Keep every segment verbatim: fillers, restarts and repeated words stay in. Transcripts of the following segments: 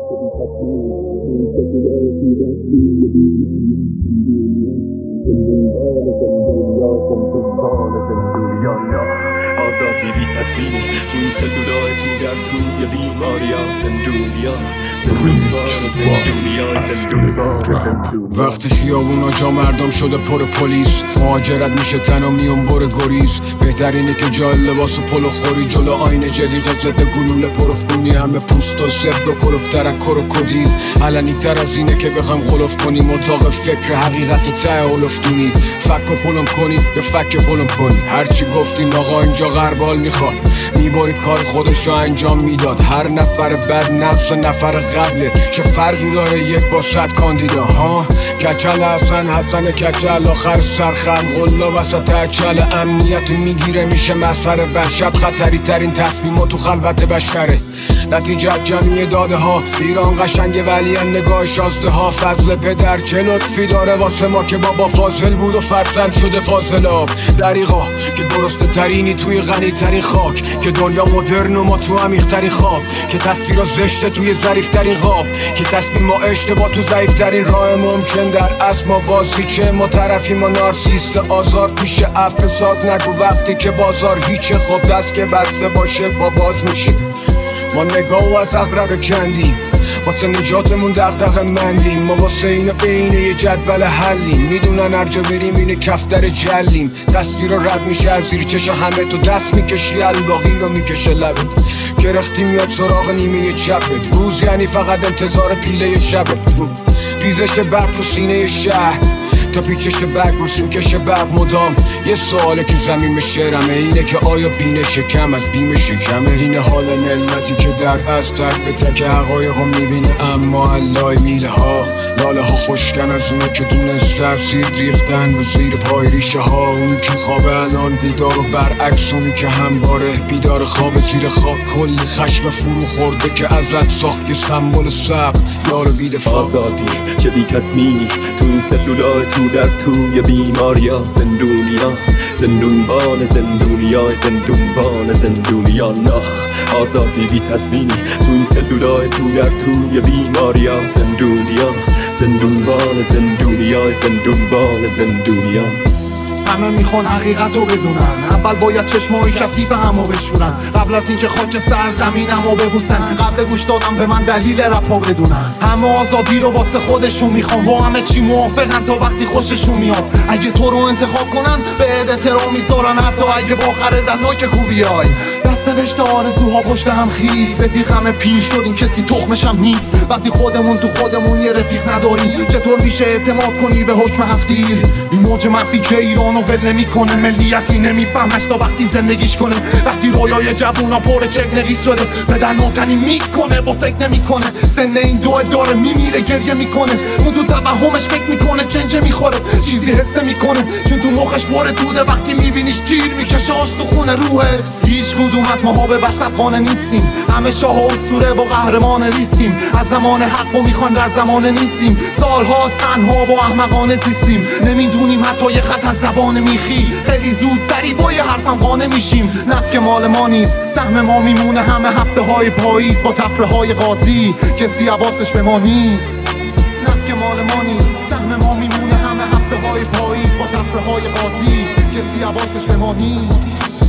آزادی بی تصمیمی توی سلولای تو در توی بیماریا زندونیا زندونیا زندونیا زندونیا. وقتی خیابونا جا مردم شده پر پلیس، مهاجرت میشه تنها میون بر گریز. بهترینه که جا لباس و پلو خوری جلو آینه جدید ضد گلوله پرفتونی، همه پوست و زبر و کلوف ترکر و کدید. علنی تر از اینه که بخوایم غلوف کنیم اتاق فکر حقیقت ته اولفتونی. فک و پلم کنید به فک پلم کنید، هرچی گفتین آقا اینجا غربال میخواد میبارید کار خودشو انجام میداد. هر نفر بد نقص نفر قبله، چه فرقی داره یک با صد کاندیدا ها؟ کچل حسن حسن کچل آخر سرخم قلا وسط اچل امنیت میگیره میشه مسخره وحشت. خطری ترین تصمیما تو خلوت بشره، نتیجه جمعی داده ها. ایران قشنگ ولی هم نگاه شازده ها. فضل پدر چه لطفی داره واسه ما که بابا فاضل بود و فرزند شده فاضل آب. دریغا که درسته ترینی توی غنی ترین خاک، که دنیا مدرن و ما تو عمیق ترین خواب، که تصویرا زشته توی ظریف ترین خواب، که تصمیم ما اشتباه تو ضعیف ترین راه ممکن. در اصل ما بازی چه ما طرفی ما نارسیست آزار پیش افساد. نگو وقتی که بازار هیچه خب دست که بسته باشه با باز میشیم. ما نگاه و از اقرب کندیم واسه نجاتمون دغدغه مندیم. ما واسه این بین یه جدول حلیم، میدونن هر جا بریم اینه کفتر جلیم. تصویر رو رد میشه از زیر چشا همه تو دست میکشی الباقی رو میکشه لبت. گرختی میاد سراغ نیمه چپت، روز یعنی فقط انتظار پیله شبت. ریزش برف و سینه شهر تا پیچش برگ رو سیمکش برق مدام. یه سواله که زمین به شعرمه اینه که آیا بینش کم از بیم شکمه؟ اینه حال ملتی که در از تک به تک حقایق رو میبینه، اما علای میله ها لاله ها خوشکن از اونه که دونست ترسید ریختن به زیر پای ریشه ها. اون که خواب الان بیدار و برعکس اونی که همباره بیدار خواب زیر خواب. کلی خشم فرو خورده که ازت ساخت یه سمبل صبر یار بیدفاع. آزادی چه بی تصمیمی توی سلولای تو در توی بیماریا زندونیا زندونبان زندونیا زندونبان زندونیا نخ. آزادی بی تصمیمی توی سلولای تو در توی بیماریا زندونیا زندونبان زندونیا زندونبان زندونیا. همه میخوان حقیقت رو بدونن، اول باید چشمای کثیف همو بشورن، قبل از اینکه خاک سرزمینمو ببوسن، قبل گوش دادم به من دلیل رپا بدونن. همه آزادی رو واسه خودشون میخوان، با همه چی موافقن تا وقتی خوششون میاد. اگه تو رو انتخاب کنن به احترام میذارن، حتی اگه با خریدن که خوبی های. دست نوشته آرزوها پشت هم خیز، رفیق همه پیر شدیم کسی تخمشم نیست. وقتی خودمون تو خودمون یه رفیق نداریم، چطور میشه اعتماد کنی به حکم هفتیر؟ این موج منفی که ایرانو ول نمیکنه، ملیتی نمیفهمش تا وقتی زندگیش کنه. وقتی رویای جوونا پر چک نویس شده، بدن ناتنی میکنه با فکر نمیکنه. سن این دو داره میمیره گریه میکنه، اون تو توهمش فکر میکنه چنجه میخوره، چیزی حس نمیکنه چون تو مخش پر دوده. وقتی میبینیش تیر میکشه استخونه روحت. هیچ کدوم از ماها به وسط خانه نیستیم، همه شاه و اسطوره با قهرمان ریستیم. از زمان حق و میخوان در زمان نیستیم، سالهاست تنها با احمقانه زیستیم. نمیدونیم حتی یه خط از زبان میخی، خیلی زود سری با یه حرفم قانه میشیم. نفت که مال ما نیست، سهم ما میمونه همه هفته های پاییز با تفره های قاضی، کسی حواسش به ما نیست. نفت که مال ما نیست، سهم ما میمونه همه هفته های پاییز با تفره های قاضی، کسی حواسش به ما نیست.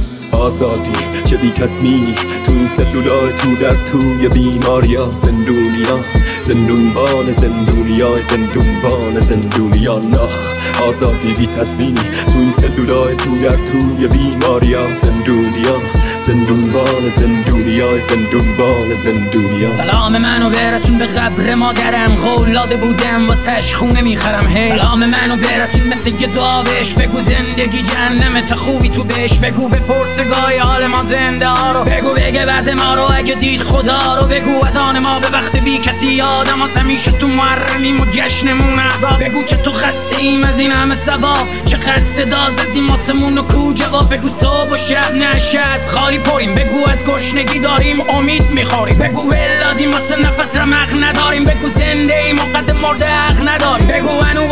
آزادی چه بی تصمیمی توی سلولای تو در توی بیماریا زندونیا زندونبان زندونیا زندونبان زندونیا نخ. آزادی بی تصمیمی توی سلولای تو در توی بیماریا زندونیا زندونبان زندونیا زندونبان زندونیا. سلام منو برسون به قبر مادرم، قولاده بودم واسش خونه میخرم. هی سلام منو برسون مثل یه دعا بهش بگو زندگی جهنمه تا خوبی تو بهش بگو. به پرسگاه حال ما زنده ها رو بگو، بگه وضع ما رو اگه دید خدا رو بگو. از آن ما به وقت بی کسی آدم هست، همیشه تو محرمیم و جشنمون عذاب. بگو چه تو خسته ایم از این همه سوا، چقدر صدا زدیم واسمون و کو جواب. بگو صبح و شب نشه از خالی پریم، بگو از گشنگی داریم امید میخوریم. بگو ولادیم واسه نفس رمق نداریم، بگو زنده ایم و قد مرده حق نداریم. بگو هنو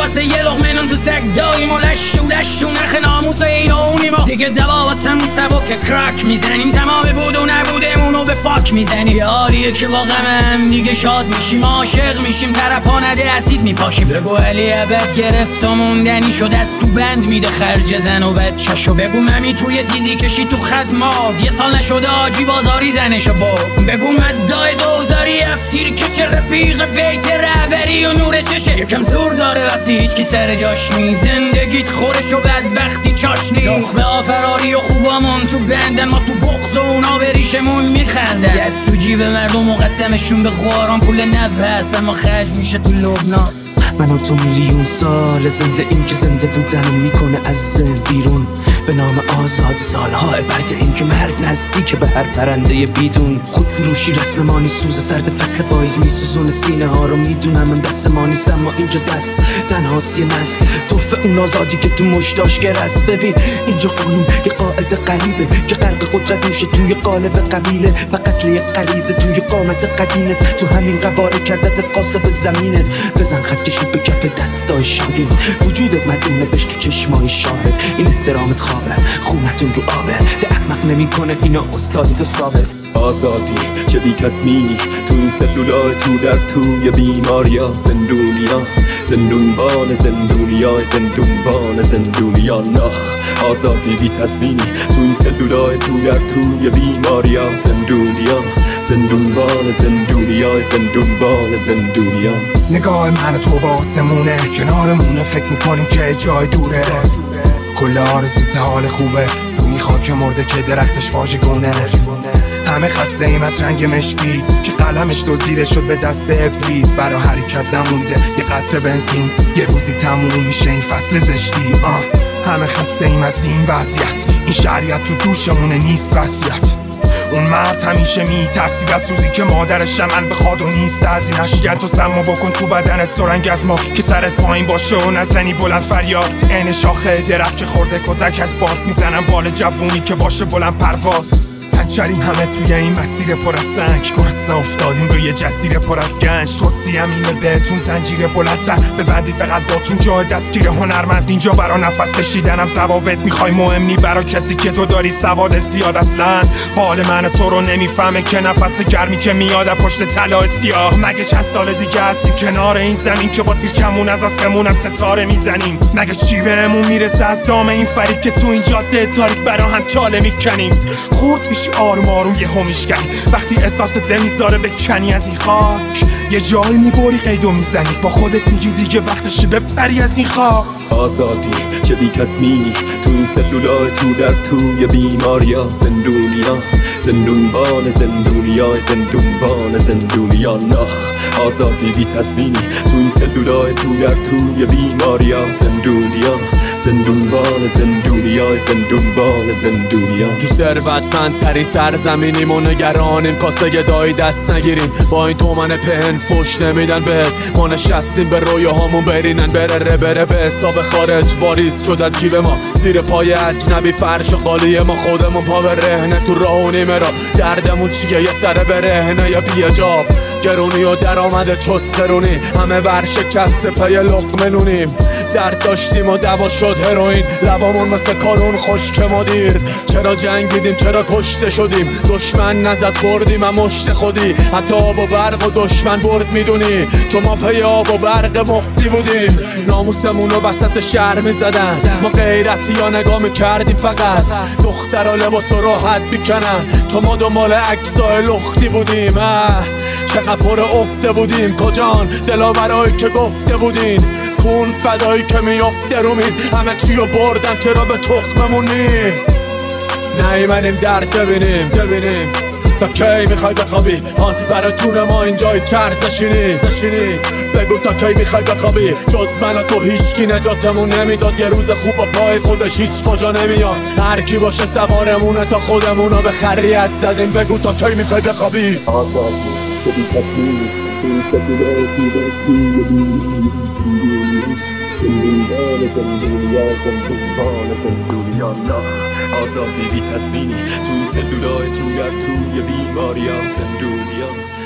واسه یه لقمه نون تو سگ داییم و لشتو لشتو نرخ ناموس این و اونیم و دیگه دوا واسمون سبک کرک میزنیم تمام بود و نبودمونو به فاک میزنیم یاریه که با غمم دیگه شاد میشیم عاشق میشیم طرفا نده اسید میپاشیم بگو علی ابد گرفت و موندنی شد از تو بند میده خرج زن و بچه‌شو بگو ممی توی تیزی کشی تو خدمات یه سال نشده آجی بازاری زنشو با بگو مدای دوزاری افتیر کشه رفیق بیت رهبری و نور چشه یکم زور داره وقتی هیچ کی سر جاش نی زندگیت خورش و بدبختی چاشنی نخبه آفراری و خوبامون تو بندن ما تو بغض و اونا به ریشمون میخندن دست تو جیب مردم و قسمشون به خواران پول نفع هست اما خرج میشه تو لبنان من و تو میلیون سال زنده این که زنده بودن میکنه از زند بیرون به نام آزاد سالها بعد این که مرگ نزدیک به هر پرنده بیدون خود فروشی رسم مانی سوز سرد فصل پاییز میسوزون سینه ها رو میدونم من دست ما نیست اما اینجا دست تنهاست یه نسل توفه اون آزادی که تو مشتاش گرست ببین اینجا قانون یه قاعده غریبه که غرق قدرت میشه توی قالب قبیله و قتل یه غریزه توی قامت قدیمت تو همین قواره کردت قاسب زمینت بزن خط کشی به کف دستای شاگرد وجودت مدونه بش تو چشمای شاهد این احترامت خوابه خونتون رو آبه ده احمق نمی کنه اینا استادی تو ثابت آزادی چه بی تصمیمی تو این سلولای تو در توی بیماریا زندونیا زندونبان زندونیا زندونبان زندونیا نخ آزادی بی تصمیمی تو این سلولای تو در توی بیماریا زندونیا زندونبان زندونیا زندونبان زندونیا نگاه من تو با آسمونه کنارمونه فکر میکنیم که جای دوره کل آرزوت حال خوبه روی خاک مرده که درختش واژگونه همه خسته ایم از رنگ مشکی که قلمش دزدیده شد به دست ابلیس برا حرکت نمونده یه قطره بنزین یه روزی تموم میشه این فصل زشتی آه. همه خسته ایم از این وضعیت این شریعت تو دوشمونه نیست وصیت اون مرد همیشه میترسید از روزی که مادرش من بخواد و نیست از این اشگن تو سمو بکن تو بدنت سرنگ از ما که سرت پایین باشه و نزنی بلند فریاد این شاخه درخت که خورده کتک از باد میزنم بال جوونی که باشه بلند پرواز پنچریم همه توی این مسیر پر از سنگ گرسنه افتادیم روی جزیره پر از گنج توصیم اینه بهتون زنجیره بلندتر ببندید به قلباتون جای دستگیر هنرمند اینجا برا نفس کشیدنم ضوابط میخوای مهم نی برا کسی که تو داری سواد زیاد اصلا حال من تو رو نمیفهمه که نفس گرمی که میاد پشت طلای سیاه مگه چند سال دیگه هستی کنار این زمین که با تیرکمون از آسمونم ستاره میزنیم مگه چی بهمون میرسه از دام این فریب که تو این جاده تاریک برا هم چاله میکنیم خورد میشی آروم آروم یه همیشگن وقتی احساست نمیذاره بکنی از این خاک یه جایی میبری قیدو میزنی با خودت میگی دیگه وقتشه ببری از این خاک آزادی چه بی تصمیمی تو این سلولای تو در توی بیماریا زندونیا زندونبان زندونیا زندونبان زندونیا نخ آزادی بی تصمیمی تو این سلولای تو در توی بیماریا زندونیا زندونبان زندونیا زندونبان زندونیا تو ثروتمندترین سرزمینیم و نگرانیم کاسه گدایی دست نگیریم با این تومن پهن فش نمیدن بهت ما نشستیم به رویاهامون برینن بره بره به حساب خارج واریز شد از جیب ما زیر پای اجنبی فرش و قالی ما خودمون پا به رهنه تو راه و نیمه را دردمون چیه یه سره به رهنه یا بیجاب گرونی و درآمد چسخرونی همه ورشکست پی لقمه نونیم درد داشتیم و دوا شد هروئین لبامون مثل کارون خشک مدیر چرا جنگیدیم چرا کشته شدیم دشمن نزد خوردیم هم مشت خودی حتی آب و برق و دشمن برد میدونی چون ما پی آب و برق مفتی بودیم ناموسمون رو وسط شهر میزدن ما غیرتی یا نگاه میکردیم فقط دخترها لباس و راحت بیکنن چون ما دنبال اجزای لختی بودیم اه. چقدر پر عقده بودیم کجان دلاورایی که گفته بودین کون فدایی که میافته رومین همه چی رو بردن چرا به تخممونی نیومدیم درد ببینیم ببینیم تا کی میخوای بخوابی آن برای جون ما اینجای چرزشینی بگو تا کی میخوای بخوابی جز من و تو هیچکی نجاتمون نمیداد یه روز خوب با پای خودش هیچ کجا نمیاد هر کی باشه سوارمونه تا خودمونو به خریت زدیم بگو تا کی میخوای بخوابی آزادی چه بی تصمیمی تو این سلولای تو در توی بیماریا زندونبان زندونیا زندونبان زندونیا نخ آزادی بی تصمیمی تو این سلولای تو در توی بیماریا زندونیا